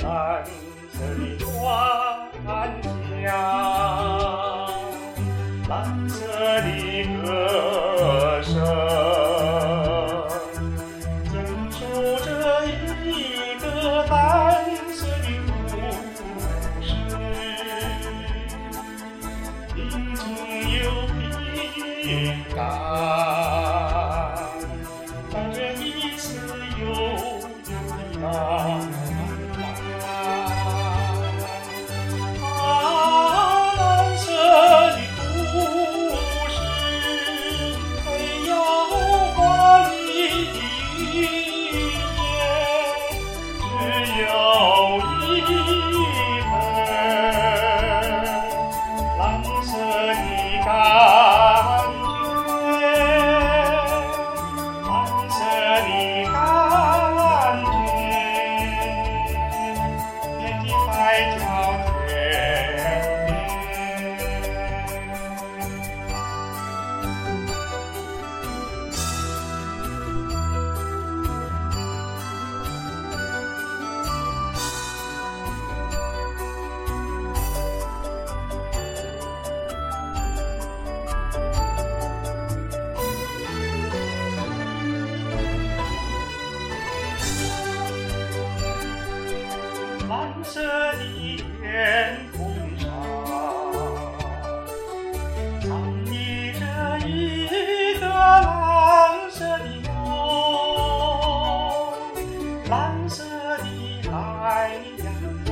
蓝色的船桨，蓝色的歌声，讲述着一个蓝色的故事，平静又平淡，带着一丝悠悠的浪漫。蓝色的故事，没有华丽的语言，只有一份蓝色的感觉，蓝色的感觉，遍及海角天边。蓝色的天空上，藏匿着一个蓝色的梦，蓝色的海洋。